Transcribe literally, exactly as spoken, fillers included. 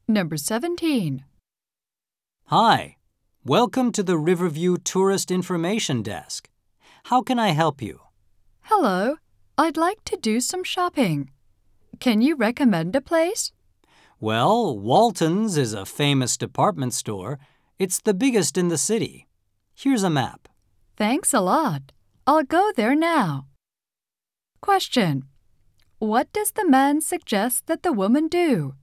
Number seventeen. Hi, welcome to the Riverview Tourist Information Desk. How can I help you? Hello, I'd like to do some shopping. Can you recommend a place? Well, Walton's is a famous department store. It's the biggest in the city. Here's a map. Thanks a lot. I'll go there now. Question. What does the man suggest that the woman do?